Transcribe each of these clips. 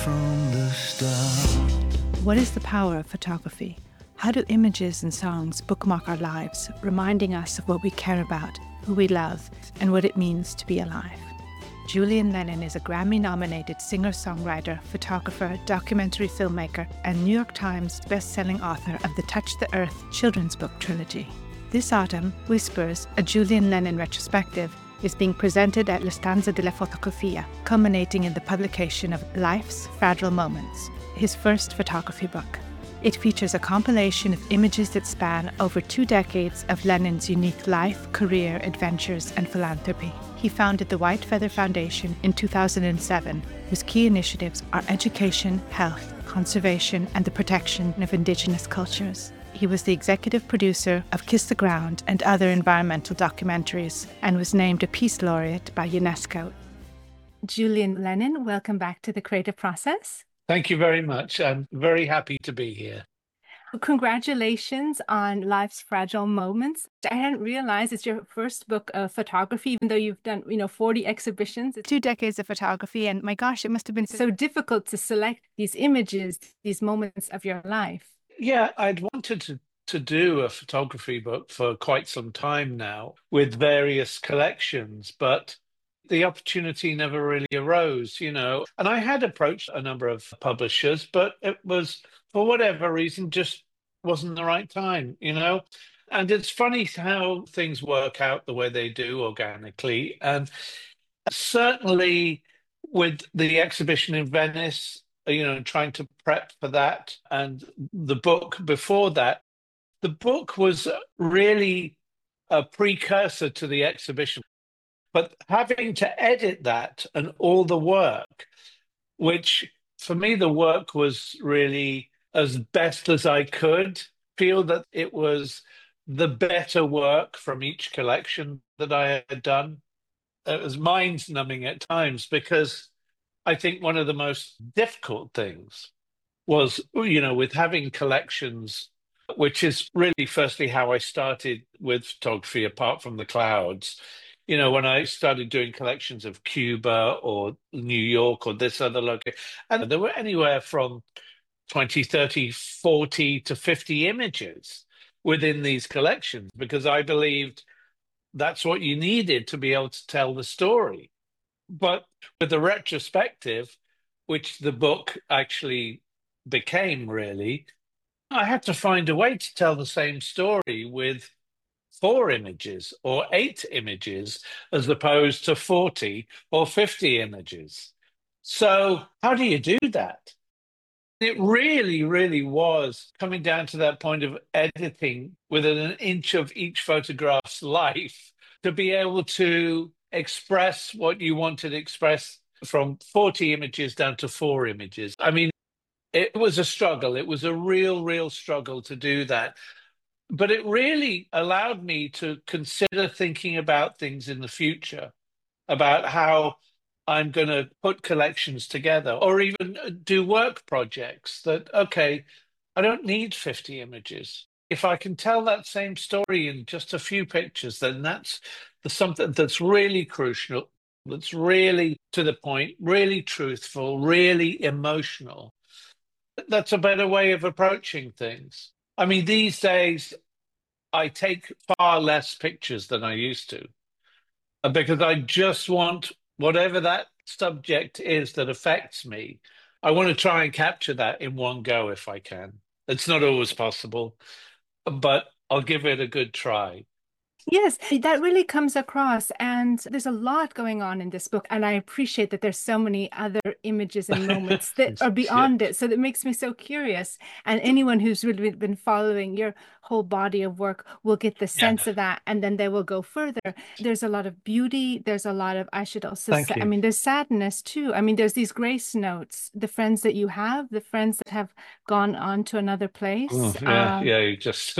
from the start. What is the power of photography? How do images and songs bookmark our lives, reminding us of what we care about, who we love, and what it means to be alive? Julian Lennon is a Grammy-nominated singer-songwriter, photographer, documentary filmmaker, and New York Times best-selling author of the Touch the Earth children's book trilogy. This autumn, Whispers, a Julian Lennon retrospective, is being presented at La Stanza della Fotografia, culminating in the publication of Life's Fragile Moments, his first photography book. It features a compilation of images that span over 2 decades of Lennon's unique life, career, adventures, and philanthropy. He founded the White Feather Foundation in 2007, whose key initiatives are education, health, conservation, and the protection of Indigenous cultures. He was the executive producer of Kiss the Ground and other environmental documentaries, and was named a Peace Laureate by UNESCO. Julian Lennon, welcome back to The Creative Process. Thank you very much. I'm very happy to be here. Congratulations on Life's Fragile Moments. I hadn't realized it's your first book of photography, even though you've done, 40 exhibitions. It's 2 decades of photography, and my gosh, it must have been so difficult to select these images, these moments of your life. Yeah, I'd wanted to do a photography book for quite some time now with various collections, but the opportunity never really arose, And I had approached a number of publishers, but it was, for whatever reason, just wasn't the right time, And it's funny how things work out the way they do organically. And certainly with the exhibition in Venice, trying to prep for that and the book before that, the book was really a precursor to the exhibition. But having to edit that and all the work, which for me, the work was really as best as I could, feel that it was the better work from each collection that I had done. It was mind-numbing at times because I think one of the most difficult things was, with having collections, which is really firstly how I started with photography, apart from the clouds. When I started doing collections of Cuba or New York or this other location, and there were anywhere from 20, 30, 40 to 50 images within these collections because I believed that's what you needed to be able to tell the story. But with the retrospective, which the book actually became really, I had to find a way to tell the same story with 4 images or 8 images as opposed to 40 or 50 images. So how do you do that? It really, really was coming down to that point of editing within an inch of each photograph's life to be able to express what you wanted to express from 40 images down to 4 images. I mean, it was a struggle. It was a real, real struggle to do that. But it really allowed me to consider thinking about things in the future, about how I'm going to put collections together or even do work projects that, okay, I don't need 50 images. If I can tell that same story in just a few pictures, then that's something that's really crucial, that's really to the point, really truthful, really emotional. That's a better way of approaching things. I mean, these days, I take far less pictures than I used to because I just want whatever that subject is that affects me. I want to try and capture that in one go if I can. It's not always possible, but I'll give it a good try. Yes, that really comes across. And there's a lot going on in this book. And I appreciate that there's so many other images and moments that are beyond it. So that makes me so curious. And anyone who's really been following your whole body of work will get the sense of that. And then they will go further. There's a lot of beauty. There's a lot of, I should also say, I mean, there's sadness too. I mean, there's these grace notes, the friends that you have, the friends that have gone on to another place. Oh, yeah, you just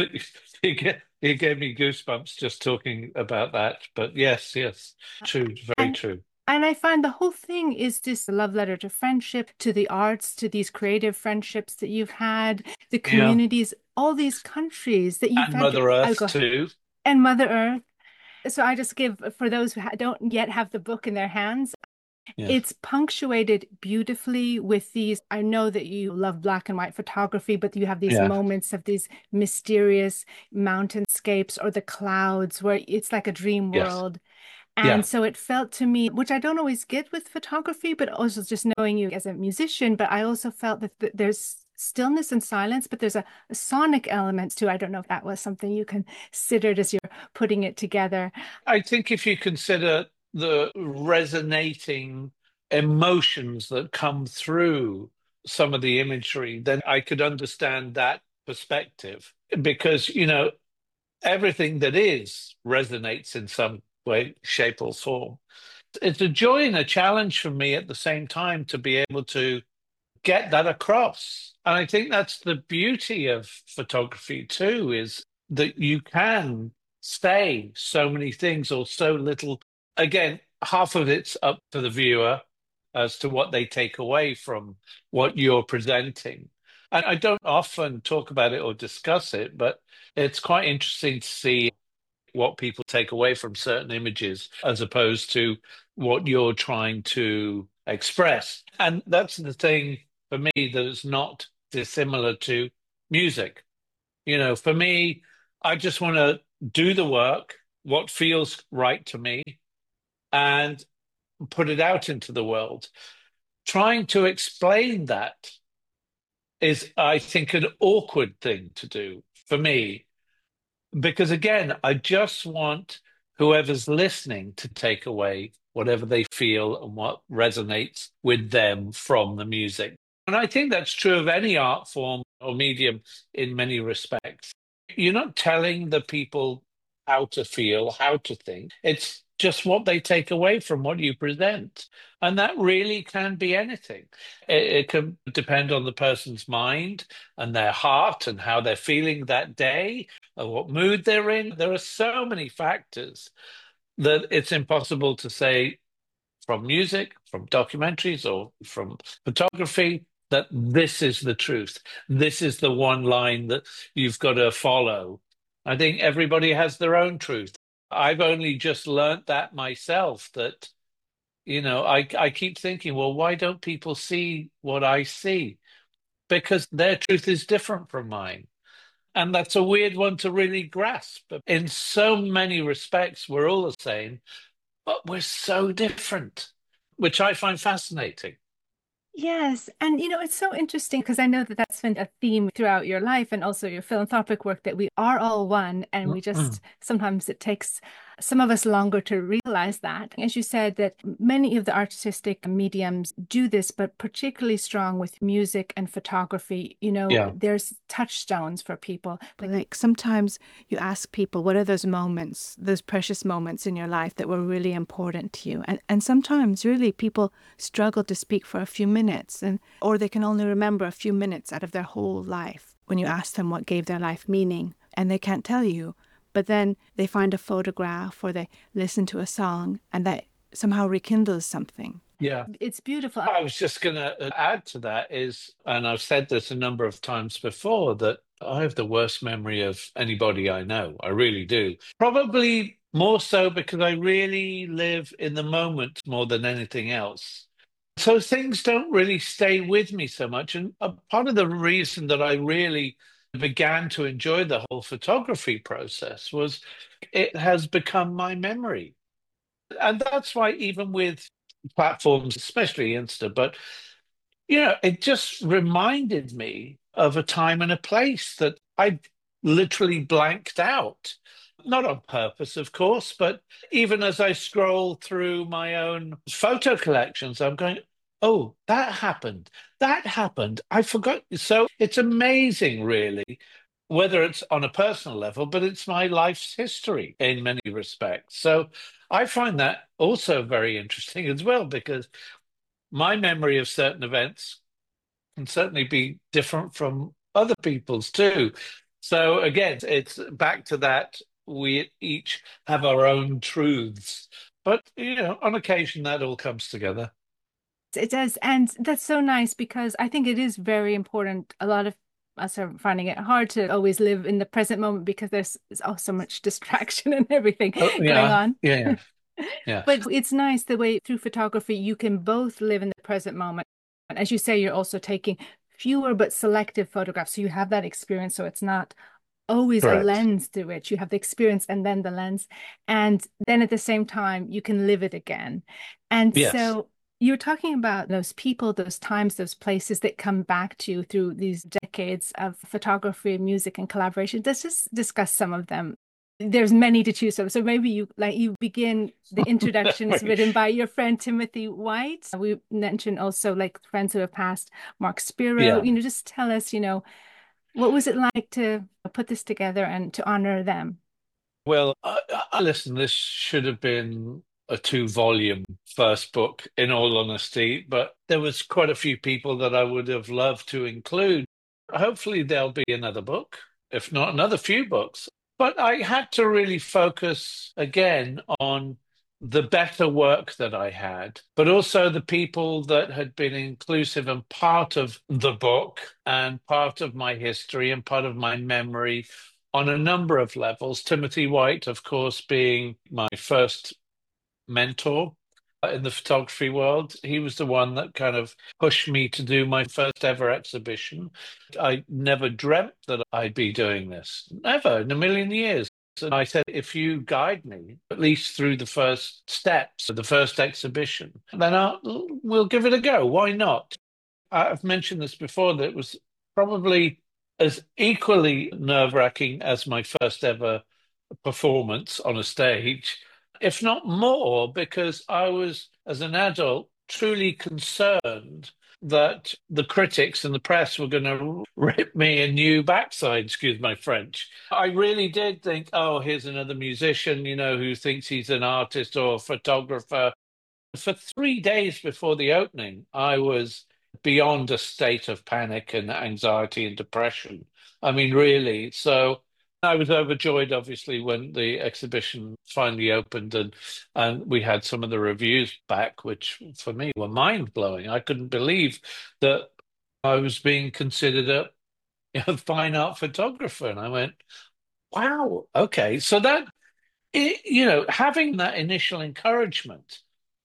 you gave me goosebumps just talking about that. But yes, true, very true. And I find the whole thing is this love letter to friendship, to the arts, to these creative friendships that you've had, the communities, all these countries that you've and had. Mother Earth too. And Mother Earth. So I just give, for those who don't yet have the book in their hands, Yeah. It's punctuated beautifully with these. I know that you love black and white photography, but you have these Yeah. moments of these mysterious mountainscapes or the clouds where it's like a dream Yes. world. And Yeah. so it felt to me, which I don't always get with photography, but also just knowing you as a musician, but I also felt that there's stillness and silence, but there's a sonic element too. I don't know if that was something you considered as you're putting it together. I think if you consider the resonating emotions that come through some of the imagery, then I could understand that perspective because, everything that is resonates in some way, shape, or form. It's a joy and a challenge for me at the same time to be able to get that across. And I think that's the beauty of photography too, is that you can say so many things or so little. Again, half of it's up to the viewer as to what they take away from what you're presenting. And I don't often talk about it or discuss it, but it's quite interesting to see what people take away from certain images as opposed to what you're trying to express. And that's the thing for me that is not dissimilar to music. For me, I just want to do the work, what feels right to me, and put it out into the world. Trying to explain that is, I think, an awkward thing to do for me because again, I just want whoever's listening to take away whatever they feel and what resonates with them from the music. And I think that's true of any art form or medium in many respects. You're not telling the people how to feel, how to think. It's just what they take away from what you present. And that really can be anything. It can depend on the person's mind and their heart and how they're feeling that day or what mood they're in. There are so many factors that it's impossible to say from music, from documentaries, or from photography that this is the truth. This is the one line that you've got to follow. I think everybody has their own truth. I've only just learnt that myself that, I keep thinking, well, why don't people see what I see? Because their truth is different from mine. And that's a weird one to really grasp. But in so many respects, we're all the same, but we're so different, which I find fascinating. Yes. And it's so interesting because I know that that's been a theme throughout your life and also your philanthropic work that we are all one. And we just sometimes it takes some of us longer to realize that. As you said, that many of the artistic mediums do this, but particularly strong with music and photography. Yeah. There's touchstones for people. Like sometimes you ask people, what are those moments, those precious moments in your life that were really important to you? And sometimes really people struggle to speak for a few minutes or they can only remember a few minutes out of their whole life when you ask them what gave their life meaning and they can't tell you. But then they find a photograph or they listen to a song and that somehow rekindles something. Yeah. It's beautiful. I was just going to add to that and I've said this a number of times before, that I have the worst memory of anybody I know. I really do. Probably more so because I really live in the moment more than anything else. So things don't really stay with me so much. And a part of the reason that I really began to enjoy the whole photography process was it has become my memory. And that's why even with platforms, especially Insta, but it just reminded me of a time and a place that I literally blanked out. Not on purpose, of course, but even as I scroll through my own photo collections, I'm going, oh, that happened. That happened. I forgot. So it's amazing, really, whether it's on a personal level, but it's my life's history in many respects. So I find that also very interesting as well, because my memory of certain events can certainly be different from other people's too. So again, it's back to that we each have our own truths. But on occasion that all comes together. It does. And that's so nice because I think it is very important. A lot of us are finding it hard to always live in the present moment because there's oh, so much distraction and everything Oh, going yeah, on. yeah, Yes. But it's nice the way through photography you can both live in the present moment. And as you say, you're also taking fewer but selective photographs. So you have that experience. So it's not always a Correct. lens through it. You have the experience and then the lens. And then at the same time, you can live it again. And Yes. so you're talking about those people, those times, those places that come back to you through these decades of photography, music, and collaboration. Let's just discuss some of them. There's many to choose from. So maybe you begin the introduction is written by your friend Timothy White. We mentioned also like friends who have passed, Mark Spiro. Yeah. Just tell us, what was it like to put this together and to honor them? Well, listen, this should have been a two-volume first book, in all honesty, but there was quite a few people that I would have loved to include. Hopefully, there'll be another book, if not another few books. But I had to really focus again on the better work that I had, but also the people that had been inclusive and part of the book and part of my history and part of my memory on a number of levels. Timothy White, of course, being my first mentor in the photography world. He was the one that kind of pushed me to do my first ever exhibition. I never dreamt that I'd be doing this, never in a million years. And I said, if you guide me at least through the first steps of the first exhibition, then we'll give it a go. Why not? I've mentioned this before that it was probably as equally nerve-wracking as my first ever performance on a stage, if not more, because I was, as an adult, truly concerned that the critics and the press were going to rip me a new backside, excuse my French. I really did think, oh, here's another musician, who thinks he's an artist or a photographer. For 3 days before the opening, I was beyond a state of panic and anxiety and depression. I mean, really. So I was overjoyed, obviously, when the exhibition finally opened and we had some of the reviews back, which for me were mind-blowing. I couldn't believe that I was being considered a fine art photographer. And I went, wow, okay. So having that initial encouragement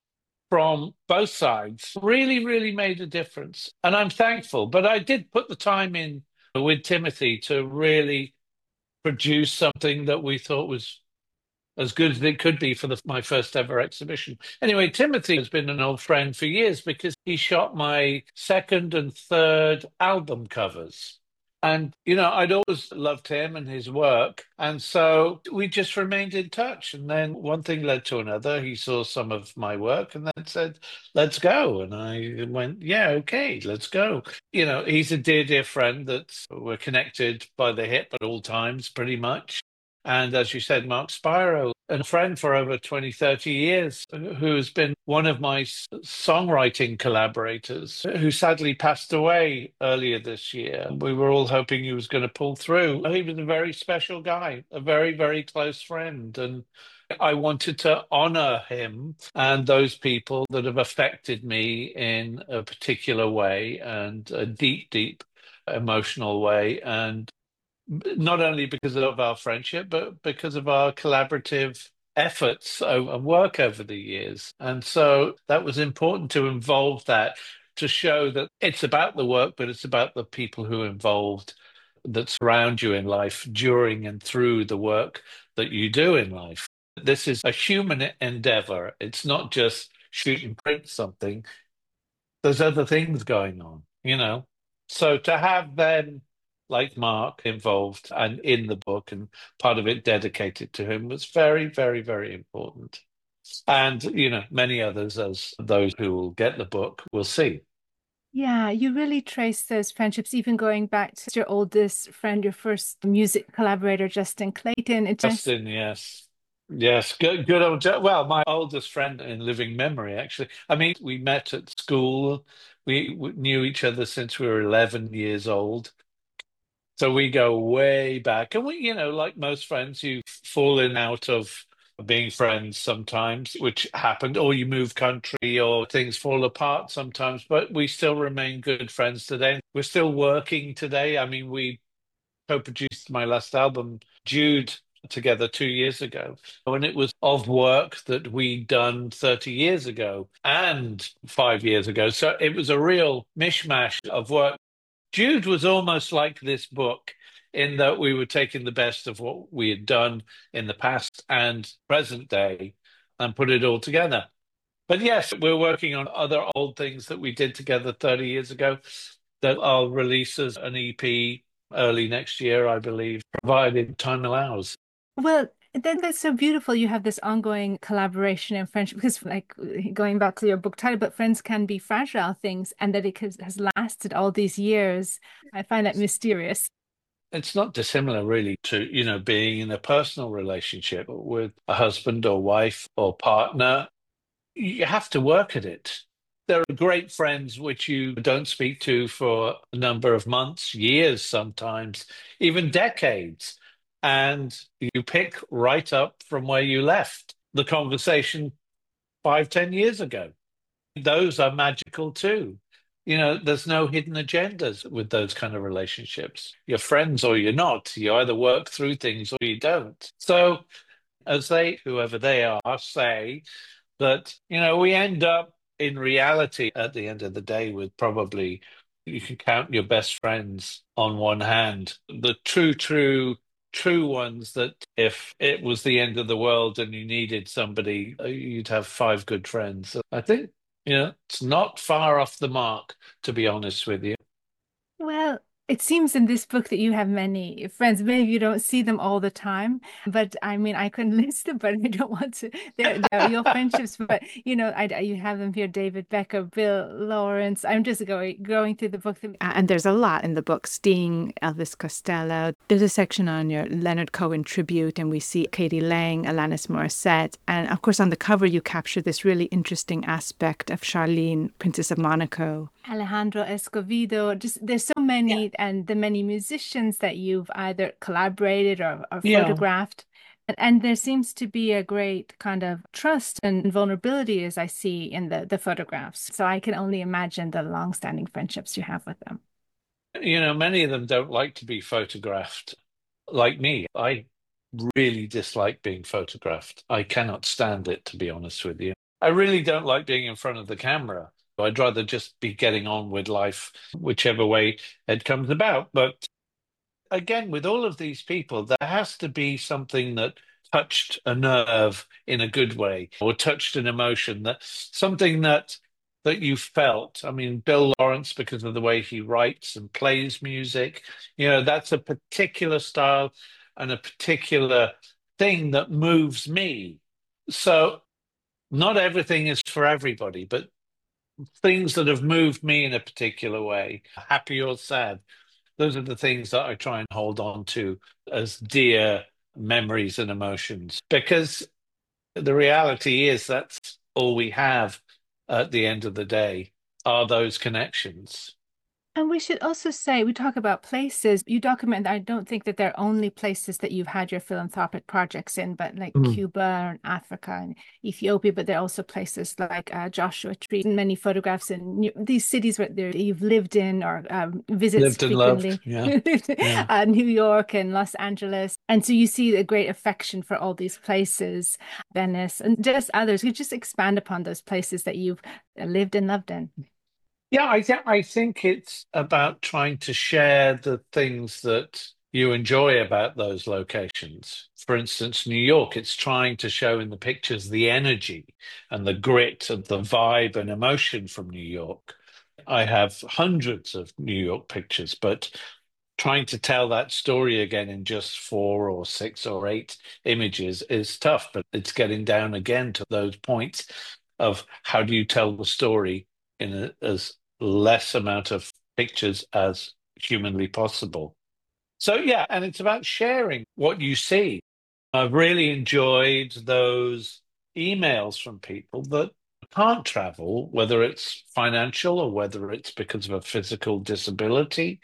from both sides really, really made a difference. And I'm thankful. But I did put the time in with Timothy to really produce something that we thought was as good as it could be for my first ever exhibition. Anyway, Timothy has been an old friend for years because he shot my second and third album covers. And, I'd always loved him and his work. And so we just remained in touch. And then one thing led to another. He saw some of my work and then said, let's go. And I went, yeah, okay, let's go. He's a dear, dear friend that we're connected by the hip at all times, pretty much. And as you said, Mark Spiro, a friend for over 20, 30 years, who has been one of my songwriting collaborators, who sadly passed away earlier this year. We were all hoping he was going to pull through. He was a very special guy, a very, very close friend. And I wanted to honor him and those people that have affected me in a particular way and a deep, deep emotional way. And not only because of our friendship, but because of our collaborative efforts and work over the years. And so that was important to involve that, to show that it's about the work, but it's about the people who are involved that surround you in life during and through the work that you do in life. This is a human endeavor. It's not just shoot and print something. There's other things going on, So to have them like Mark involved and in the book and part of it dedicated to him was very, very, very important. And, many others, as those who will get the book will see. Yeah, you really trace those friendships, even going back to your oldest friend, your first music collaborator, Justin Clayton. It's nice. Justin, yes. Yes, good old, well, my oldest friend in living memory, actually. I mean, we met at school. We knew each other since we were 11 years old. So we go way back. And like most friends, you fall in and out of being friends sometimes, which happened, or you move country or things fall apart sometimes, but we still remain good friends today. We're still working today. I mean, we co-produced my last album. Jude together 2 years ago. And it was of work that we'd done 30 years ago and 5 years ago. So it was a real mishmash of work. Jude was almost like this book in that we were taking the best of what we had done in the past and present day and put it all together. But yes, we're working on other old things that we did together 30 years ago that I'll release as an EP early next year, I believe, provided time allows. Well, then that's so beautiful. You have this ongoing collaboration and friendship because, like, going back to your book title, but friends can be fragile things, and that has lasted all these years. I find that mysterious. It's not dissimilar really to, being in a personal relationship with a husband or wife or partner. You have to work at it. There are great friends which you don't speak to for a number of months, years sometimes, even decades. And you pick right up from where you left the conversation 5, 10 years ago. Those are magical too. There's no hidden agendas with those kind of relationships. You're friends or you're not. You either work through things or you don't. So, as whoever they are, say that, we end up in reality at the end of the day with probably, you can count your best friends on one hand. The true ones that if it was the end of the world and you needed somebody, you'd have five good friends. So I think, it's not far off the mark, to be honest with you. Well, it seems in this book that you have many friends. Maybe you don't see them all the time, but I mean, I couldn't list them, but I don't want to. They're your friendships, but you have them here: David Becker, Bill Lawrence. I'm just going through the book, and there's a lot in the book: Sting, Elvis Costello. There's a section on your Leonard Cohen tribute, and we see Katie Lang, Alanis Morissette, and of course, on the cover, you capture this really interesting aspect of Charlene, Princess of Monaco. Alejandro Escovedo. Just there's so many, and the many musicians that you've either collaborated or Yeah. photographed. And there seems to be a great kind of trust and vulnerability, as I see in the photographs. So I can only imagine the long-standing friendships you have with them. Many of them don't like to be photographed like me. I really dislike being photographed. I cannot stand it, to be honest with you. I really don't like being in front of the camera. I'd rather just be getting on with life, whichever way it comes about. But again, with all of these people, there has to be something that touched a nerve in a good way or touched an emotion, that something that you felt. I mean, Bill Lawrence, because of the way he writes and plays music, that's a particular style and a particular thing that moves me. So not everything is for everybody, but things that have moved me in a particular way, happy or sad, those are the things that I try and hold on to as dear memories and emotions. Because the reality is that's all we have at the end of the day are those connections. And we should also say, we talk about places. You document, I don't think that they're only places that you've had your philanthropic projects in, but like Mm. Cuba and Africa and Ethiopia, but there are also places like Joshua Tree, and many photographs in these cities where you've lived in or visits Lived and loved. frequently, Yeah. Yeah. New York and Los Angeles. And so you see a great affection for all these places, Venice and just others. You just expand upon those places that you've lived and loved in. Yeah, I think it's about trying to share the things that you enjoy about those locations. For instance, New York, it's trying to show in the pictures the energy and the grit and the vibe and emotion from New York. I have hundreds of New York pictures, but trying to tell that story again in just 4 or 6 or 8 images is tough, but it's getting down again to those points of how do you tell the story in as less amount of pictures as humanly possible. So, yeah, and it's about sharing what you see. I've really enjoyed those emails from people that can't travel, whether it's financial or whether it's because of a physical disability,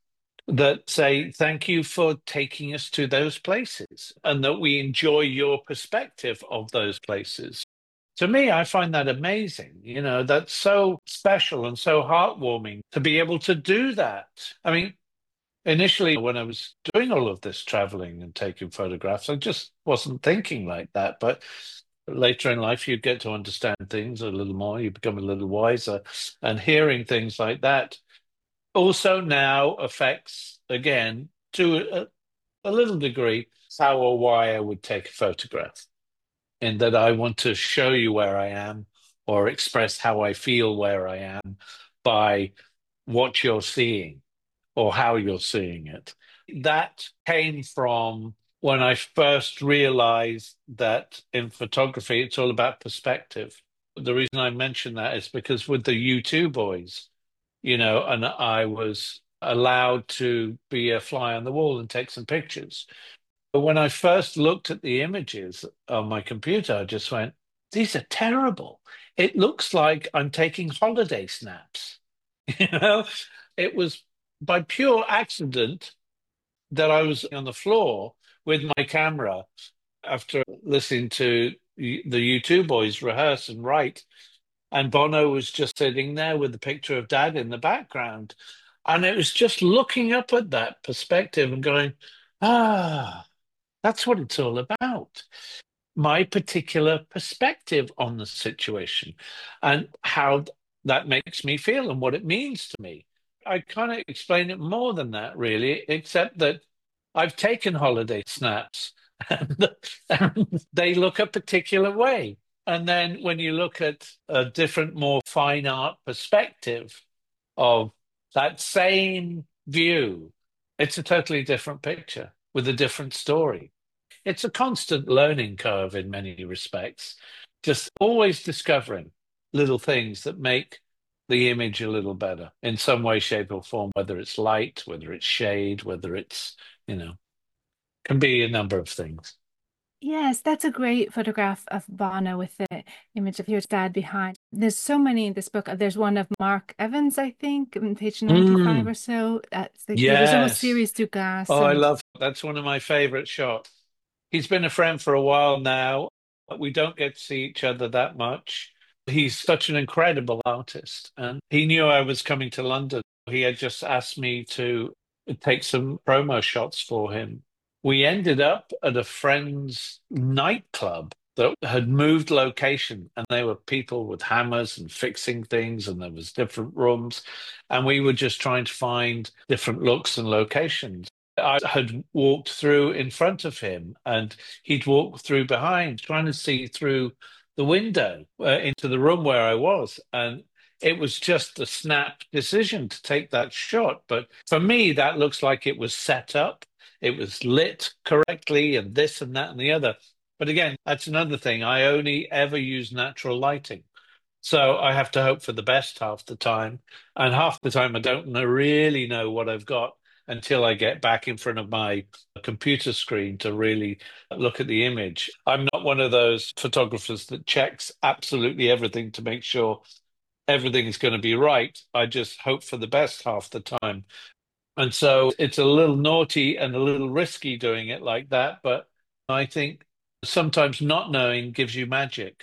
that say, thank you for taking us to those places and that we enjoy your perspective of those places. To me, I find that amazing. That's so special and so heartwarming to be able to do that. I mean, initially, when I was doing all of this traveling and taking photographs, I just wasn't thinking like that. But later in life, you get to understand things a little more, you become a little wiser, and hearing things like that also now affects, again, to a little degree, how or why I would take a photograph. In that I want to show you where I am or express how I feel where I am by what you're seeing or how you're seeing it. That came from when I first realized that in photography, it's all about perspective. The reason I mention that is because with the U2 boys, and I was allowed to be a fly on the wall and take some pictures. But when I first looked at the images on my computer, I just went, these are terrible. It looks like I'm taking holiday snaps. You know, it was by pure accident that I was on the floor with my camera after listening to the U2 boys rehearse and write. And Bono was just sitting there with the picture of Dad in the background. And it was just looking up at that perspective and going, ah, that's what it's all about. My particular perspective on the situation and how that makes me feel and what it means to me. I can't explain it more than that, really, except that I've taken holiday snaps and they look a particular way. And then when you look at a different, more fine art perspective of that same view, it's a totally different picture with a different story. It's a constant learning curve in many respects, just always discovering little things that make the image a little better in some way, shape, or form, whether it's light, whether it's shade, whether it's, you know, can be a number of things. Yes, that's a great photograph of Bono with the image of your dad behind. There's so many in this book. There's one of Mark Evans, I think, on page 95 Mm, or so. There's a whole yes. series, Dugas, Oh, I and love that's one of my favorite shots. He's been a friend for a while now, but we don't get to see each other that much. He's such an incredible artist, and he knew I was coming to London. He had just asked me to take some promo shots for him. We ended up at a friend's nightclub that had moved location, and there were people with hammers and fixing things, and there was different rooms, and we were just trying to find different looks and locations. I had walked through in front of him, and he'd walked through behind, trying to see through the window into the room where I was. And it was just a snap decision to take that shot. But for me, that looks like it was set up, it was lit correctly, and this and that and the other. But again, that's another thing. I only ever use natural lighting. So I have to hope for the best half the time. And half the time, I don't really know what I've got until I get back in front of my computer screen to really look at the image. I'm not one of those photographers that checks absolutely everything to make sure everything is going to be right. I just hope for the best half the time. And so it's a little naughty and a little risky doing it like that. But I think sometimes not knowing gives you magic,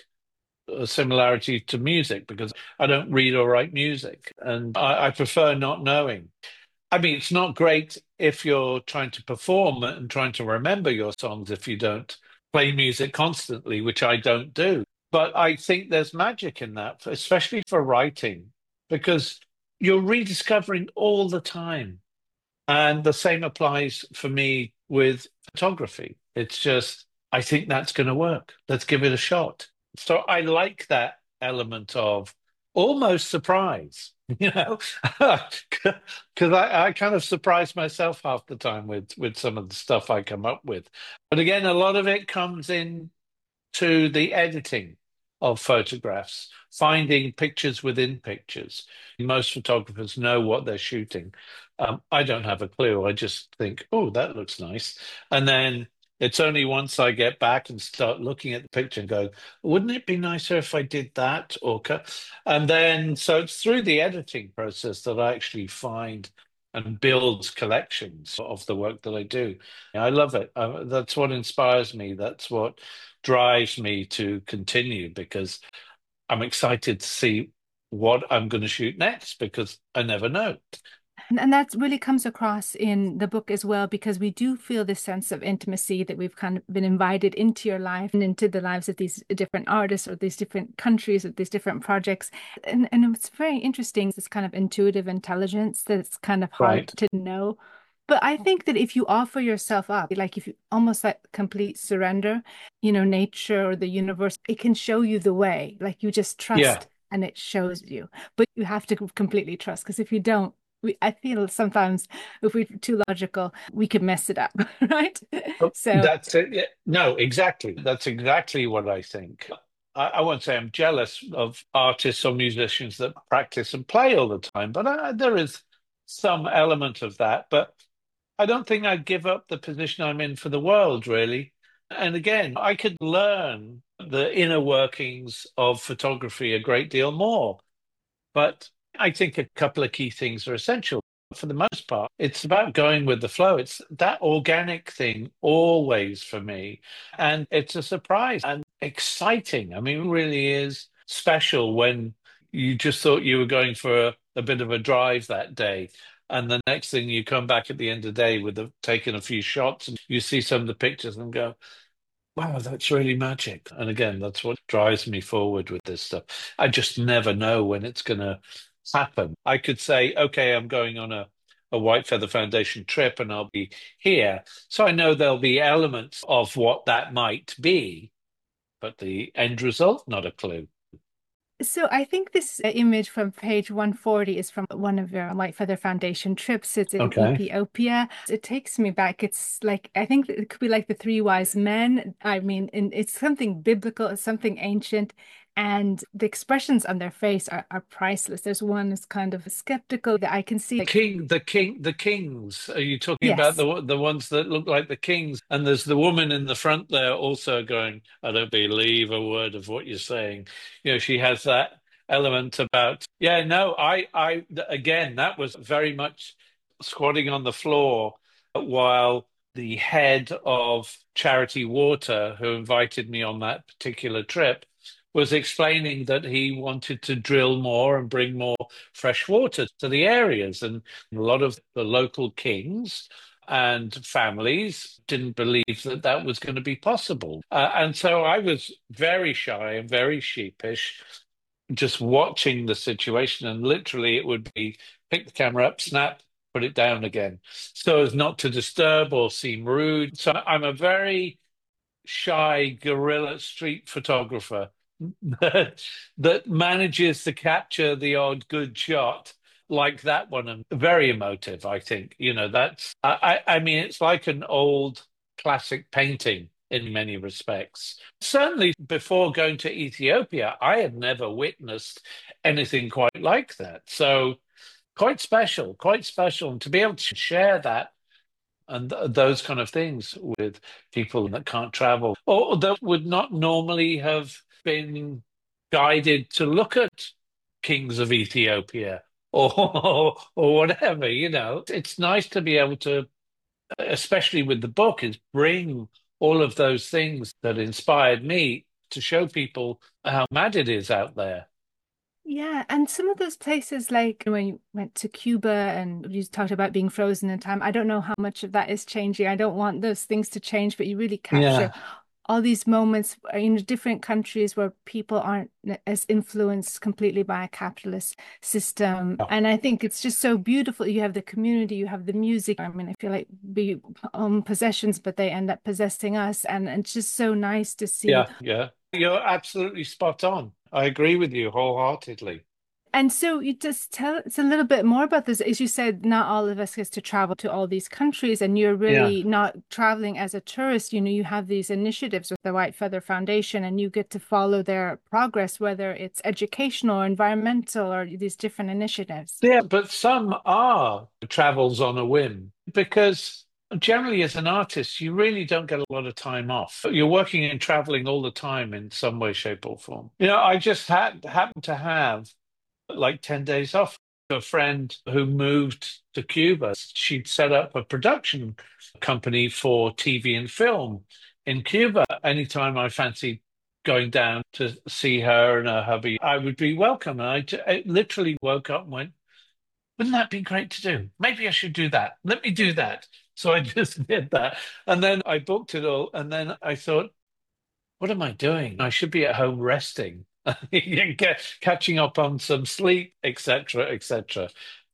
a similarity to music because I don't read or write music and I prefer not knowing. I mean, it's not great if you're trying to perform and trying to remember your songs if you don't play music constantly, which I don't do. But I think there's magic in that, especially for writing, because you're rediscovering all the time. And the same applies for me with photography. It's just, I think that's going to work. Let's give it a shot. So I like that element of almost surprise, because I kind of surprise myself half the time with some of the stuff I come up with. But again, a lot of it comes in to the editing of photographs, finding pictures within pictures. Most photographers know what they're shooting. I don't have a clue. I just think, oh, that looks nice. And then it's only once I get back and start looking at the picture and go, wouldn't it be nicer if I did that? And then, so it's through the editing process that I actually find and build collections of the work that I do. I love it. That's what inspires me. That's what drives me to continue because I'm excited to see what I'm going to shoot next because I never know. And that really comes across in the book as well, because we do feel this sense of intimacy that we've kind of been invited into your life and into the lives of these different artists or these different countries or these different projects. And it's very interesting, this kind of intuitive intelligence that's kind of hard Right. to know. But I think that if you offer yourself up, like if you almost like complete surrender, nature or the universe, it can show you the way. Like you just Yeah. trust and it shows you. But you have to completely trust, because if you don't, I feel sometimes if we're too logical, we could mess it up, right? Oh, So, that's it. Yeah. No, exactly. That's exactly what I think. I won't say I'm jealous of artists or musicians that practice and play all the time, but there is some element of that. But I don't think I'd give up the position I'm in for the world, really. And again, I could learn the inner workings of photography a great deal more. But I think a couple of key things are essential. For the most part, it's about going with the flow. It's that organic thing always for me. And it's a surprise and exciting. I mean, it really is special when you just thought you were going for a bit of a drive that day. And the next thing you come back at the end of the day with taking a few shots and you see some of the pictures and go, wow, that's really magic. And again, that's what drives me forward with this stuff. I just never know when it's going to happen. I could say, okay, I'm going on a White Feather Foundation trip and I'll be here. So I know there'll be elements of what that might be, but the end result, not a clue. so I think this image from page 140 is from one of your White Feather Foundation trips. It's in Okay. Ethiopia. It takes me back. It's like, I think it could be like the three wise men. I mean, it's something biblical, it's something ancient. And the expressions on their face are priceless. There's one is kind of skeptical that I can see. Like, The kings. Are you talking about yes, the ones that look like the kings? And there's the woman in the front there also going, I don't believe a word of what you're saying. She has that element about, yeah, no, again, that was very much squatting on the floor while the head of Charity Water, who invited me on that particular trip, was explaining that he wanted to drill more and bring more fresh water to the areas. And a lot of the local kings and families didn't believe that that was going to be possible. And so I was very shy and very sheepish, just watching the situation. And literally, it would be pick the camera up, snap, put it down again, so as not to disturb or seem rude. So I'm a very shy guerrilla street photographer that manages to capture the odd good shot like that one, and very emotive, I think. That's I mean, it's like an old classic painting in many respects. Certainly before going to Ethiopia, I had never witnessed anything quite like that. So quite special, quite special. And to be able to share that and those kind of things with people that can't travel or that would not normally have been guided to look at kings of Ethiopia or whatever, It's nice to be able to, especially with the book, is bring all of those things that inspired me to show people how mad it is out there. yeah, and some of those places, like when you went to Cuba and you talked about being frozen in time, I don't know how much of that is changing. I don't want those things to change, but you really capture Yeah. all these moments in different countries where people aren't as influenced completely by a capitalist system. And I think it's just so beautiful. You have the community, you have the music. I mean, I feel like we own possessions, but they end up possessing us. And it's just so nice to see. Yeah, yeah. You're absolutely spot on. I agree with you wholeheartedly. And so you just tell us a little bit more about this. As you said, not all of us gets to travel to all these countries, and you're Yeah. really not traveling as a tourist. You have these initiatives with the White Feather Foundation, and you get to follow their progress, whether it's educational or environmental or these different initiatives. Yeah, but some are travels on a whim because generally, as an artist, you really don't get a lot of time off. You're working and traveling all the time in some way, shape, or form. I just happened to have like 10 days off. A friend who moved to Cuba, she'd set up a production company for TV and film in Cuba. Anytime I fancied going down to see her and her hubby, I would be welcome. And I literally woke up and went, Wouldn't that be great to do? Maybe I should do that. Let me do that. So I just did that. And then I booked it all. And then I thought, what am I doing? I should be at home resting, catching up on some sleep, etc., etc.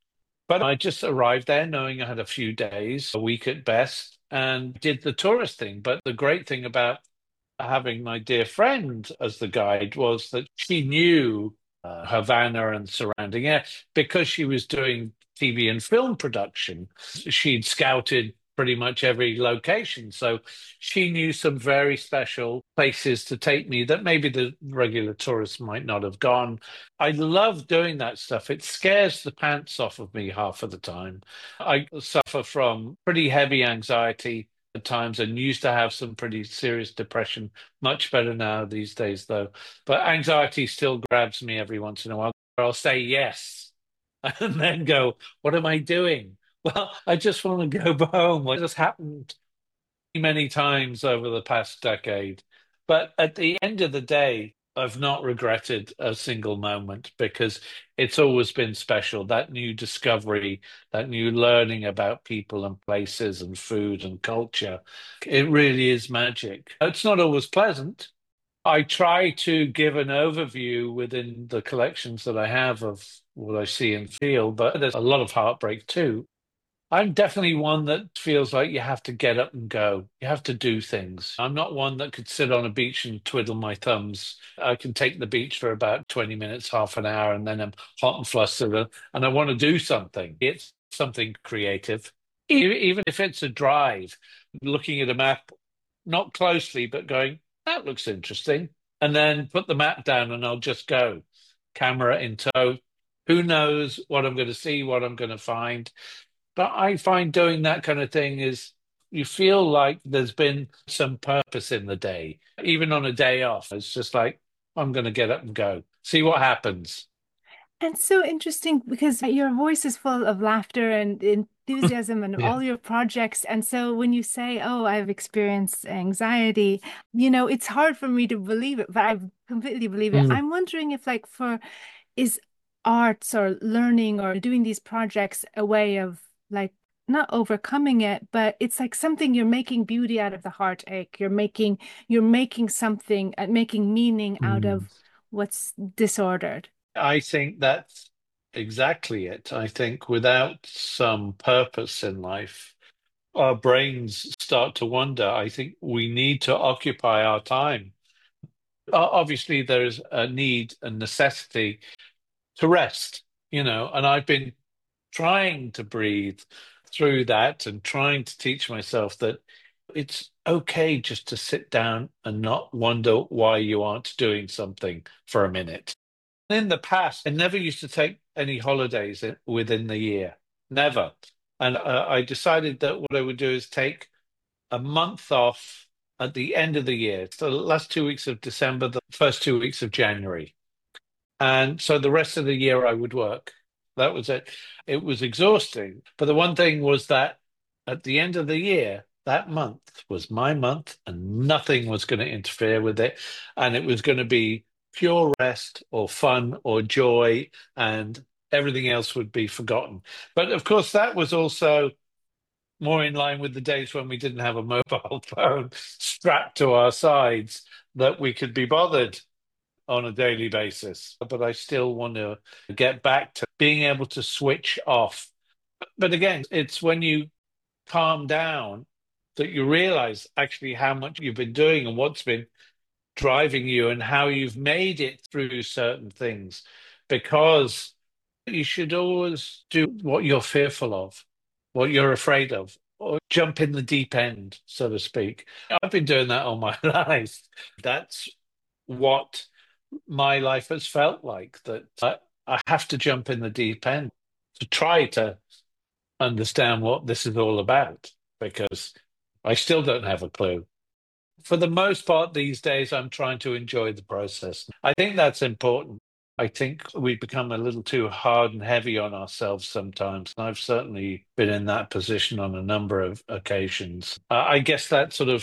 But I just arrived there knowing I had a few days, a week at best, and did the tourist thing. But the great thing about having my dear friend as the guide was that she knew Havana and surrounding area because she was doing TV and film production. She'd scouted pretty much every location. So she knew some very special places to take me that maybe the regular tourists might not have gone. I love doing that stuff. It scares the pants off of me half of the time. I suffer from pretty heavy anxiety at times and used to have some pretty serious depression. Much better now these days, though. But anxiety still grabs me every once in a while. I'll say yes and then go, what am I doing? Well, I just want to go home. It has happened many times over the past decade. But at the end of the day, I've not regretted a single moment because it's always been special. That new discovery, that new learning about people and places and food and culture, it really is magic. It's not always pleasant. I try to give an overview within the collections that I have of what I see and feel, but there's a lot of heartbreak too. I'm definitely one that feels like you have to get up and go. You have to do things. I'm not one that could sit on a beach and twiddle my thumbs. I can take the beach for about 20 minutes, half an hour, and then I'm hot and flustered and I want to do something. It's something creative. Even if it's a drive, looking at a map, not closely, but going, that looks interesting. And then put the map down and I'll just go. Camera in tow. Who knows what I'm going to see, what I'm going to find. But I find doing that kind of thing is you feel like there's been some purpose in the day. Even on a day off, it's just like, I'm going to get up and go, see what happens. And so interesting because your voice is full of laughter and enthusiasm and Yeah. all your projects. And so when you say, "Oh, I've experienced anxiety," it's hard for me to believe it, but I completely believe it. Mm, I'm wondering if, like, is arts or learning or doing these projects a way of like not overcoming it, but it's like something you're making beauty out of the heartache. You're making something, making meaning out mm. of what's disordered. I think that's exactly it. I think without some purpose in life, our brains start to wander. I think we need to occupy our time. Obviously, there's a need and necessity to rest, and I've been trying to breathe through that and trying to teach myself that it's okay just to sit down and not wonder why you aren't doing something for a minute. In the past, I never used to take any holidays within the year, never. And I decided that what I would do is take a month off at the end of the year, so the last 2 weeks of December, the first 2 weeks of January. And so the rest of the year I would work. That was it. It was exhausting. But the one thing was that at the end of the year, that month was my month and nothing was going to interfere with it. And it was going to be pure rest or fun or joy and everything else would be forgotten. But of course, that was also more in line with the days when we didn't have a mobile phone strapped to our sides that we could be bothered on a daily basis. But I still want to get back to being able to switch off. But again, it's when you calm down that you realize actually how much you've been doing and what's been driving you and how you've made it through certain things. Because you should always do what you're fearful of, what you're afraid of, or jump in the deep end, so to speak. I've been doing that all my life. That's what my life has felt like that I have to jump in the deep end to try to understand what this is all about because I still don't have a clue. For the most part, these days, I'm trying to enjoy the process. I think that's important. I think we become a little too hard and heavy on ourselves sometimes. I've certainly been in that position on a number of occasions. I guess that sort of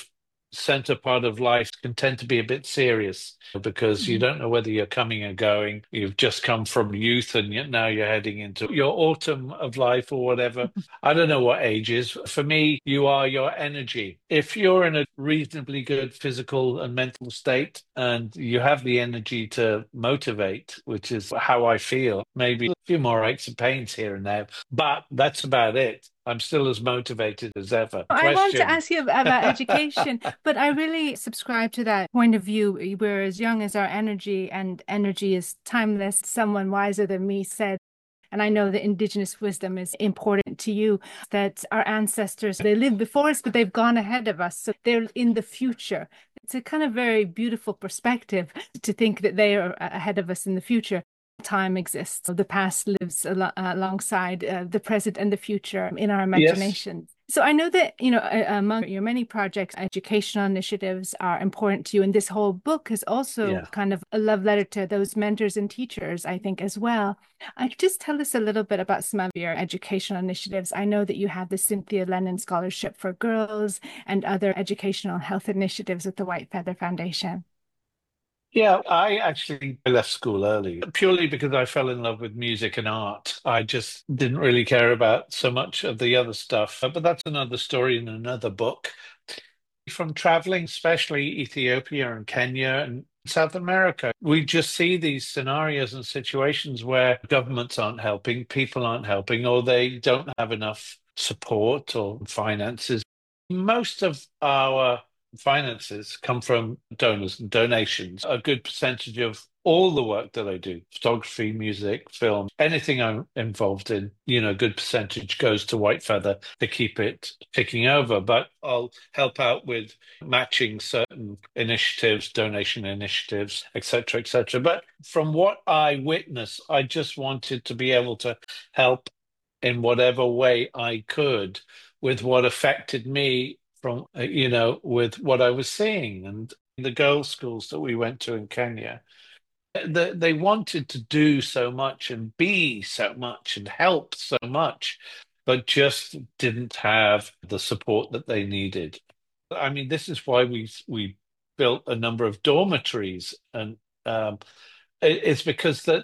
center part of life can tend to be a bit serious because you Mhm. don't know whether you're coming or going. You've just come from youth and yet now you're heading into your autumn of life or whatever. I don't know what age is. For me, you are your energy. If you're in a reasonably good physical and mental state and you have the energy to motivate, which is how I feel, maybe a few more aches and pains here and there, but that's about it. I'm still as motivated as ever. I want to Question. ask you about education, but I really subscribe to that point of view. We're as young as our energy, and energy is timeless. Someone wiser than me said, and I know that indigenous wisdom is important to you, that our ancestors, they lived before us, but they've gone ahead of us. So they're in the future. It's a kind of very beautiful perspective to think that they are ahead of us in the future. Time exists. The past lives alongside the present and the future in our Yes. imagination. So I know that, among your many projects, educational initiatives are important to you. And this whole book is also Yeah. kind of a love letter to those mentors and teachers, I think, as well. Just tell us a little bit about some of your educational initiatives. I know that you have the Cynthia Lennon Scholarship for Girls and other educational health initiatives with the White Feather Foundation. Yeah, I left school early purely because I fell in love with music and art. I just didn't really care about so much of the other stuff. But that's another story in another book. From traveling, especially Ethiopia and Kenya and South America, we just see these scenarios and situations where governments aren't helping, people aren't helping, or they don't have enough support or finances. Most of our finances come from donors and donations. A good percentage of all the work that I do, photography, music, film, anything I'm involved in, a good percentage goes to White Feather to keep it ticking over. But I'll help out with matching certain initiatives, donation initiatives, etc., etc. But from what I witnessed, I just wanted to be able to help in whatever way I could with what affected me from, with what I was seeing. And the girls' schools that we went to in Kenya, they wanted to do so much and be so much and help so much, but just didn't have the support that they needed. I mean, this is why we built a number of dormitories, and it's because that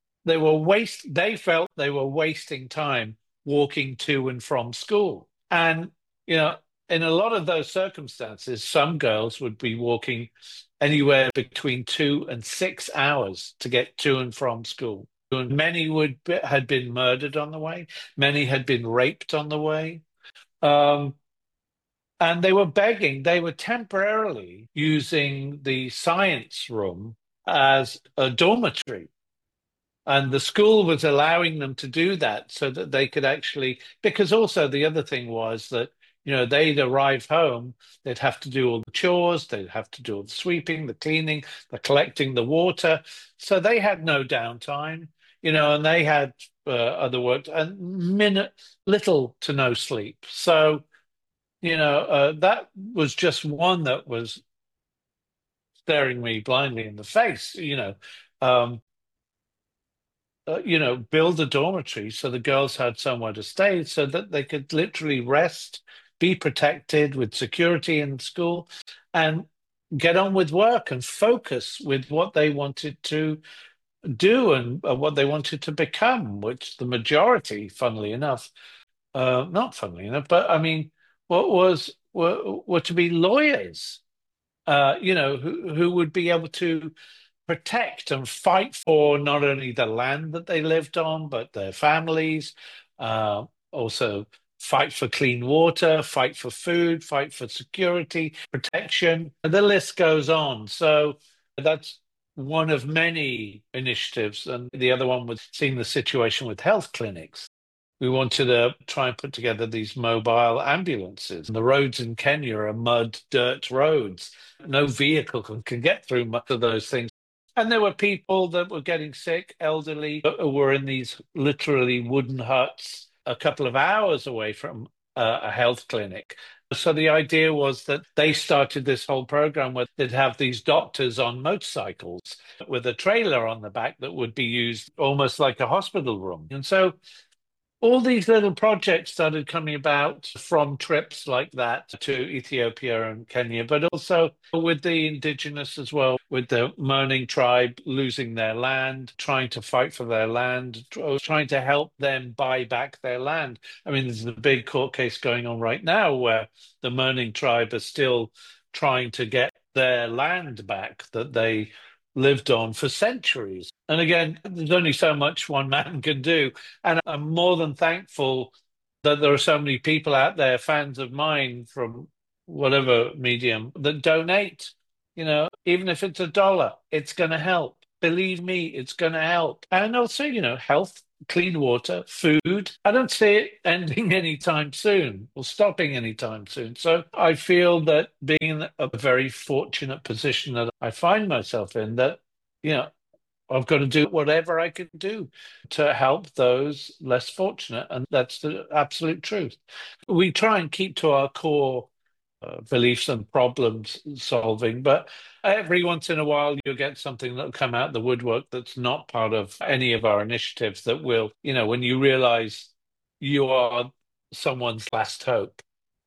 they felt they were wasting time walking to and from school. And, you know, in a lot of those circumstances, some girls would be walking anywhere between 2 and 6 hours to get to and from school. And many had been murdered on the way. Many had been raped on the way. Um, and they were begging, they were temporarily using the science room as a dormitory. And the school was allowing them to do that so that they could actually, because also the other thing was that, they'd arrive home, they'd have to do all the chores, they'd have to do all the sweeping, the cleaning, the collecting the water. So they had no downtime, and they had other work and little to no sleep. So, that was just one that was staring me blindly in the face, Um, build a dormitory so the girls had somewhere to stay so that they could literally rest, be protected with security in school, and get on with work and focus with what they wanted to do and what they wanted to become, which the majority, funnily enough, not funnily enough, but I mean, what were to be lawyers, who would be able to protect and fight for not only the land that they lived on, but their families. Also, fight for clean water, fight for food, fight for security, protection. And the list goes on. So that's one of many initiatives. And the other one was seeing the situation with health clinics. We wanted to try and put together these mobile ambulances. The roads in Kenya are mud, dirt roads. No vehicle can get through much of those things. And there were people that were getting sick, elderly, who were in these literally wooden huts a couple of hours away from a health clinic. So the idea was that they started this whole program where they'd have these doctors on motorcycles with a trailer on the back that would be used almost like a hospital room. And so all these little projects started coming about from trips like that to Ethiopia and Kenya, but also with the indigenous as well, with the Merning tribe losing their land, trying to fight for their land, trying to help them buy back their land. I mean, there's a big court case going on right now where the Merning tribe are still trying to get their land back that they lived on for centuries. And again, there's only so much one man can do. And I'm more than thankful that there are so many people out there, fans of mine from whatever medium, that donate. Even if it's $1, it's going to help. Believe me, it's going to help. And also, health, clean water, food. I don't see it ending anytime soon or stopping anytime soon. So I feel that being in a very fortunate position that I find myself in, that, you know, I've got to do whatever I can do to help those less fortunate. And that's the absolute truth. We try and keep to our core beliefs and problem solving, but every once in a while you'll get something that'll come out the woodwork that's not part of any of our initiatives that will, when you realize you are someone's last hope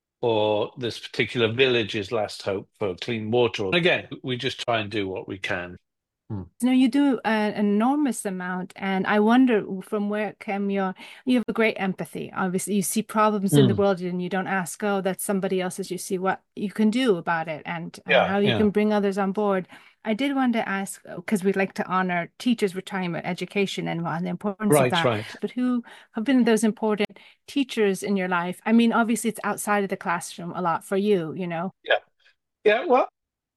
or this particular village's last hope for clean water. And again, we just try and do what we can. No, you do an enormous amount, and I wonder from where came you have a great empathy. Obviously, you see problems in the Mm. world and you don't ask, oh, that's somebody else's. You see what you can do about it and Yeah, how you yeah. can bring others on board. I did want to ask, because we'd like to honor teachers' retirement education and the importance of Right, that, right. but who have been those important teachers in your life? I mean, obviously, it's outside of the classroom a lot for you, you know? Yeah. Yeah, well,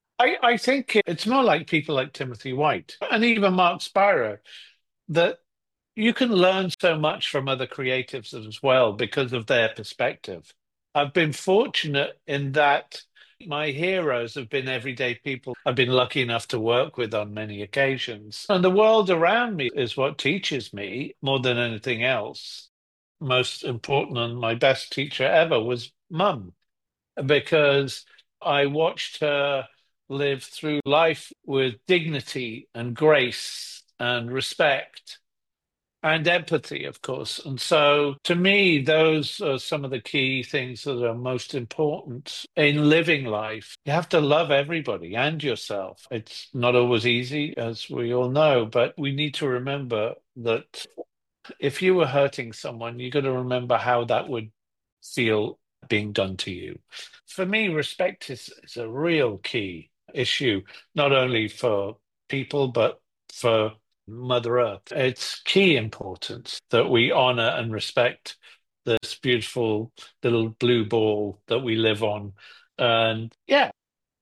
I think it's more like people like Timothy White and even Mark Spiro, that you can learn so much from other creatives as well because of their perspective. I've been fortunate in that my heroes have been everyday people I've been lucky enough to work with on many occasions. And the world around me is what teaches me more than anything else. Most important and my best teacher ever was Mum, because I watched her live through life with dignity and grace and respect and empathy, of course. And so, to me, those are some of the key things that are most important in living life. You have to love everybody and yourself. It's not always easy, as we all know, but we need to remember that if you were hurting someone, you got to remember how that would feel being done to you. For me, respect is a real key issue, not only for people, but for Mother Earth. It's key importance that we honor and respect this beautiful little blue ball that we live on. And yeah,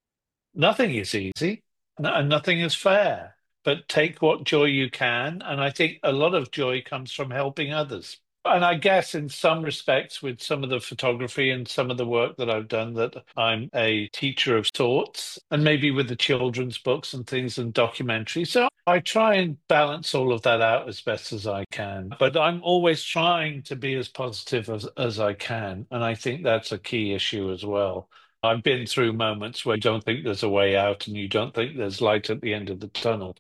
nothing is easy and nothing is fair, but take what joy you can. And I think a lot of joy comes from helping others. And I guess in some respects, with some of the photography and some of the work that I've done, that I'm a teacher of sorts, and maybe with the children's books and things and documentaries. So I try and balance all of that out as best as I can. But I'm always trying to be as positive as I can. And I think that's a key issue as well. I've been through moments where you don't think there's a way out and you don't think there's light at the end of the tunnel.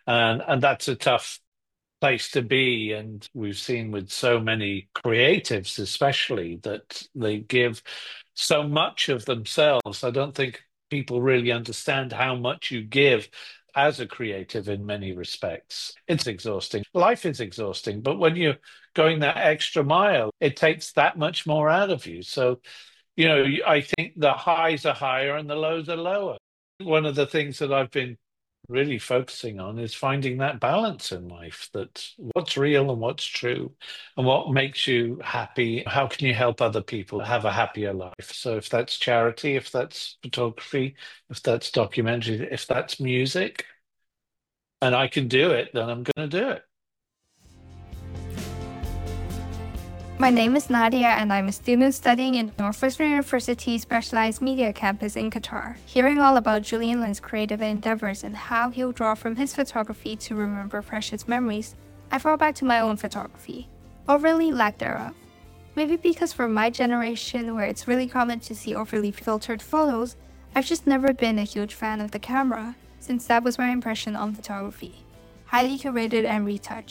And that's a tough place to be. And we've seen with so many creatives, especially, that they give so much of themselves. I don't think people really understand how much you give as a creative in many respects. It's exhausting. Life is exhausting, but when you're going that extra mile, it takes that much more out of you. So, I think the highs are higher and the lows are lower. One of the things that I've been really focusing on is finding that balance in life, that what's real and what's true and what makes you happy. How can you help other people have a happier life? So if that's charity, if that's photography, if that's documentary, if that's music, and I can do it, then I'm going to do it. My name is Nadia, and I'm a student studying in Northwestern University's Specialized Media Campus in Qatar. Hearing all about Julian Lin's creative endeavors and how he'll draw from his photography to remember precious memories, I thought back to my own photography, or really lack thereof. Maybe because for my generation, where it's really common to see overly filtered photos, I've just never been a huge fan of the camera, since that was my impression on photography. Highly curated and retouched.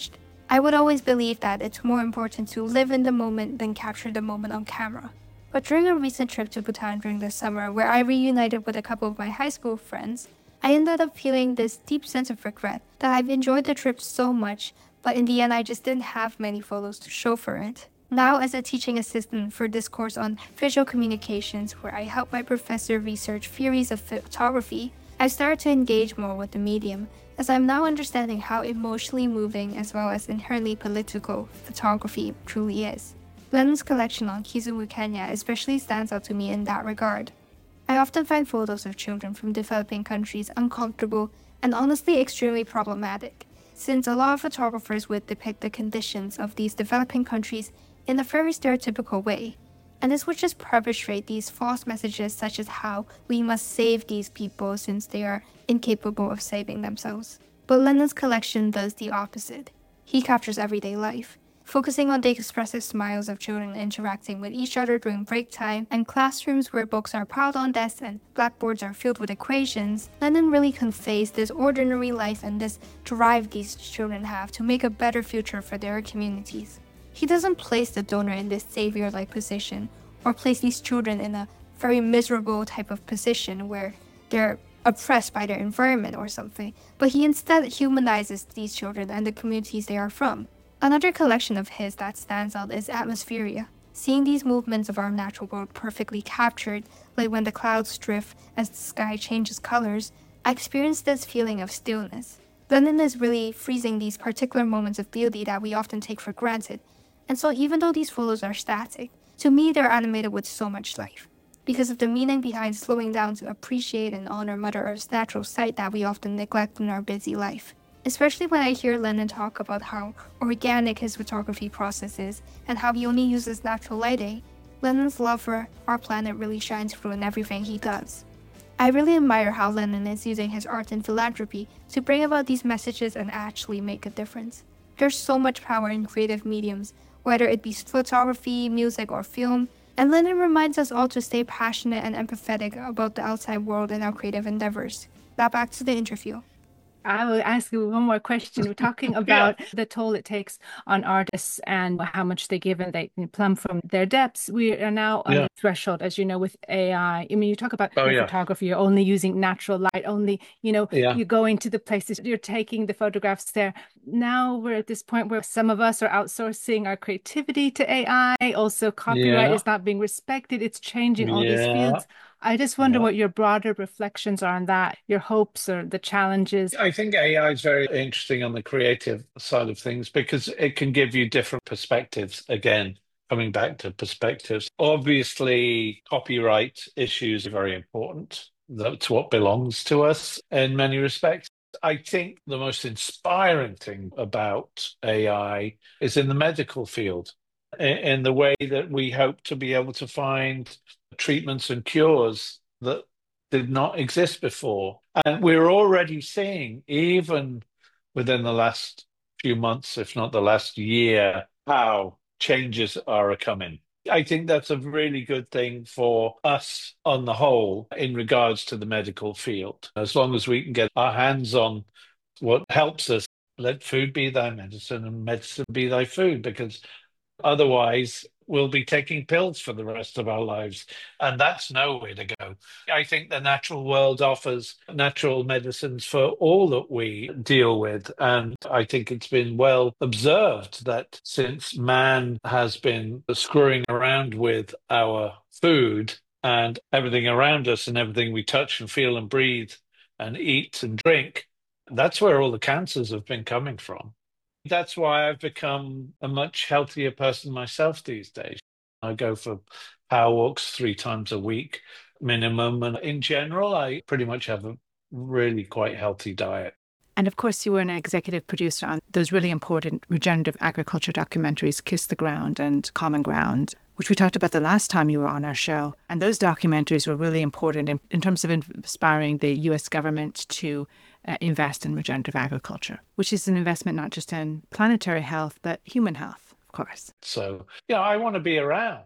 I would always believe that it's more important to live in the moment than capture the moment on camera. But during a recent trip to Bhutan during the summer, where I reunited with a couple of my high school friends, I ended up feeling this deep sense of regret that I've enjoyed the trip so much, but in the end I just didn't have many photos to show for it. Now, as a teaching assistant for this course on visual communications, where I help my professor research theories of photography, I've started to engage more with the medium, as I'm now understanding how emotionally moving as well as inherently political photography truly is. Lennon's collection on Kizungu, Kenya especially stands out to me in that regard. I often find photos of children from developing countries uncomfortable and honestly extremely problematic, since a lot of photographers would depict the conditions of these developing countries in a very stereotypical way, and this would just perpetrate these false messages such as how we must save these people since they are incapable of saving themselves. But Lennon's collection does the opposite. He captures everyday life, focusing on the expressive smiles of children interacting with each other during break time and classrooms where books are piled on desks and blackboards are filled with equations. Lennon really conveys this ordinary life and this drive these children have to make a better future for their communities. He doesn't place the donor in this savior-like position or place these children in a very miserable type of position where they're oppressed by their environment or something, but he instead humanizes these children and the communities they are from. Another collection of his that stands out is Atmospheria. Seeing these movements of our natural world perfectly captured, like when the clouds drift as the sky changes colors, I experienced this feeling of stillness. Lennon is really freezing these particular moments of beauty that we often take for granted, and so even though these photos are static, to me they're animated with so much life, because of the meaning behind slowing down to appreciate and honor Mother Earth's natural sight that we often neglect in our busy life. Especially when I hear Lennon talk about how organic his photography process is and how he only uses natural lighting, Lennon's love for our planet really shines through in everything he does. I really admire how Lennon is using his art and philanthropy to bring about these messages and actually make a difference. There's so much power in creative mediums, whether it be photography, music, or film, and Lennon reminds us all to stay passionate and empathetic about the outside world in our creative endeavors. Now back to the interview. I will ask you one more question. We're talking about the toll it takes on artists and how much they give and they plumb from their depths. We are now on the threshold, as you know, with AI. I mean, you talk about photography, you're only using natural light, only, you're going to the places, you're taking the photographs there. Now we're at this point where some of us are outsourcing our creativity to AI. Also, copyright is not being respected. It's changing all these fields. I just wonder what your broader reflections are on that, your hopes or the challenges. I think AI is very interesting on the creative side of things because it can give you different perspectives. Again, coming back to perspectives, obviously, copyright issues are very important. That's what belongs to us in many respects. I think the most inspiring thing about AI is in the medical field, in the way that we hope to be able to find treatments and cures that did not exist before. And we're already seeing, even within the last few months, if not the last year, how changes are coming. I think that's a really good thing for us on the whole in regards to the medical field. As long as we can get our hands on what helps us, let food be thy medicine and medicine be thy food, because otherwise, we'll be taking pills for the rest of our lives, and that's nowhere to go. I think the natural world offers natural medicines for all that we deal with, and I think it's been well observed that since man has been screwing around with our food and everything around us and everything we touch and feel and breathe and eat and drink, that's where all the cancers have been coming from. That's why I've become a much healthier person myself these days. I go for power walks 3 times a week minimum. And in general, I pretty much have a really quite healthy diet. And of course, you were an executive producer on those really important regenerative agriculture documentaries, Kiss the Ground and Common Ground, which we talked about the last time you were on our show. And those documentaries were really important in terms of inspiring the US government to invest in regenerative agriculture, which is an investment not just in planetary health, but human health, of course. So, I want to be around.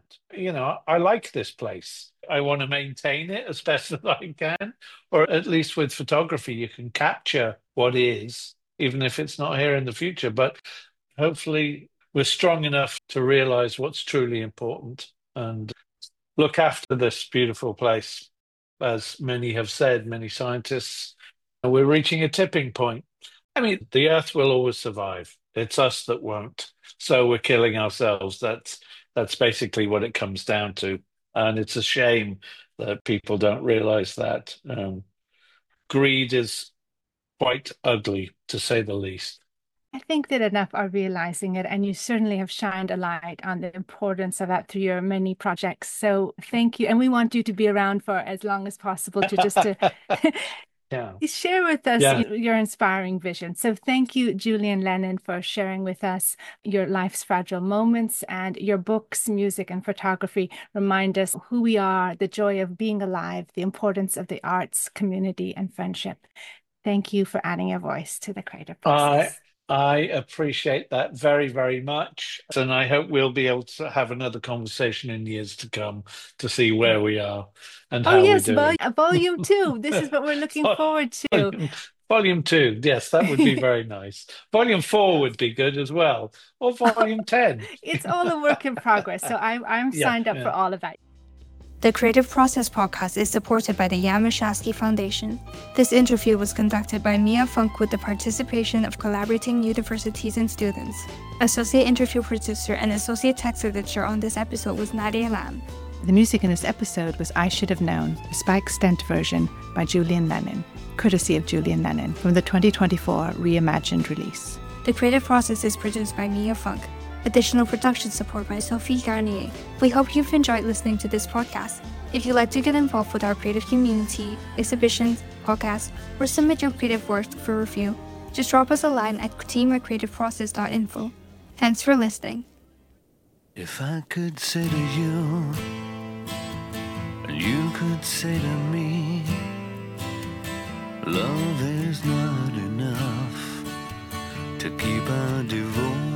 I like this place. I want to maintain it as best as I can, or at least with photography, you can capture what is, even if it's not here in the future. But hopefully we're strong enough to realize what's truly important and look after this beautiful place. As many have said, many scientists, we're reaching a tipping point. I mean, the Earth will always survive. It's us that won't. So we're killing ourselves. That's basically what it comes down to. And it's a shame that people don't realize that. Greed is quite ugly, to say the least. I think that enough are realizing it, and you certainly have shined a light on the importance of that through your many projects. So thank you. And we want you to be around for as long as possible to Yeah. share with us Yeah. your inspiring vision. So thank you, Julian Lennon, for sharing with us your life's fragile moments, and your books, music, and photography remind us who we are, the joy of being alive, the importance of the arts, community, and friendship. Thank you for adding your voice to the creative process. I appreciate that very, very much. And I hope we'll be able to have another conversation in years to come to see where we are and how yes, we're doing. volume 2. This is what we're looking forward to. Volume 2. Yes, that would be very nice. Volume 4 would be good as well. Or volume 10. It's all a work in progress. So I'm signed up for all of that. The Creative Process podcast is supported by the Jan Michalski Foundation. This interview was conducted by Mia Funk with the participation of collaborating universities and students. Associate interview producer and associate text editor on this episode was Nadia Lam. The music in this episode was I Should Have Known, the Spike Stent version by Julian Lennon, courtesy of Julian Lennon, from the 2024 Reimagined release. The Creative Process is produced by Mia Funk. Additional production support by Sophie Garnier. We hope you've enjoyed listening to this podcast. If you'd like to get involved with our creative community, exhibitions, podcasts, or submit your creative work for review, just drop us a line at team@creativeprocess.info. Thanks for listening. If I could say to you, and you could say to me, love is not enough to keep our devotion.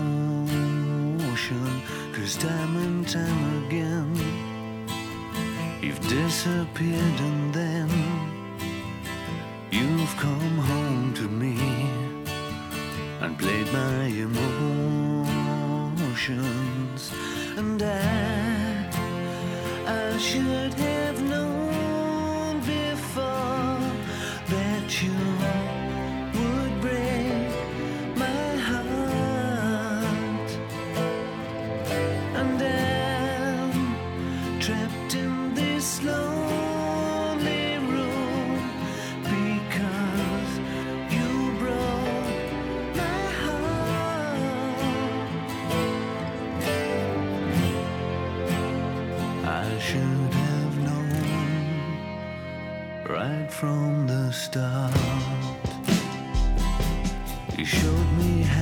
'Cause time and time again you've disappeared, and then you've come home to me and played my emotions. And I should have known before that you would break my heart. And I'm trapped in this lonely room because you broke my heart. I should have known right from the start. You showed me how